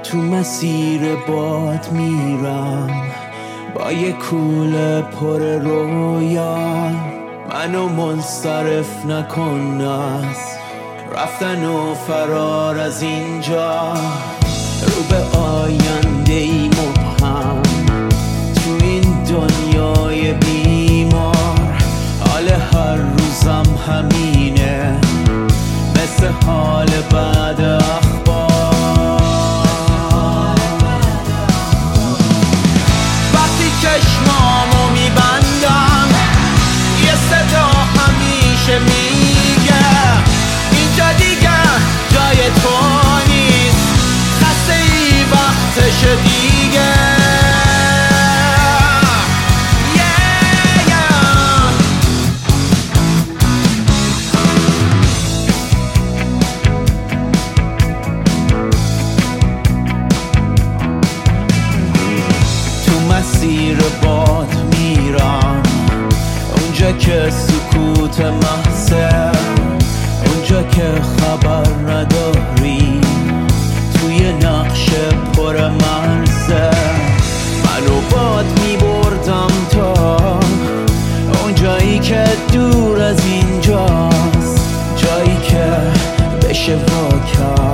تو مسیر باد میرم با یه کوله پر رویا، منو منصرف نکن از رفتن و فرار از اینجا. رو به آینده ای مبهم تو این دنیای بیمار، حال هر روزم همینه مثل حال بعد اخبار. وقتی چشمامو میبندم یه صدا همیشه میگه اینجا دیگه جای تو نیست، خسته ای وقتش دیگه. مسیر باد میرم اونجا که سکوت محضه، اونجا که خبر نداری توی نقش پر مرزه. منو باد میبردم تا اونجایی که دور از اینجاست، جایی که بشه واکر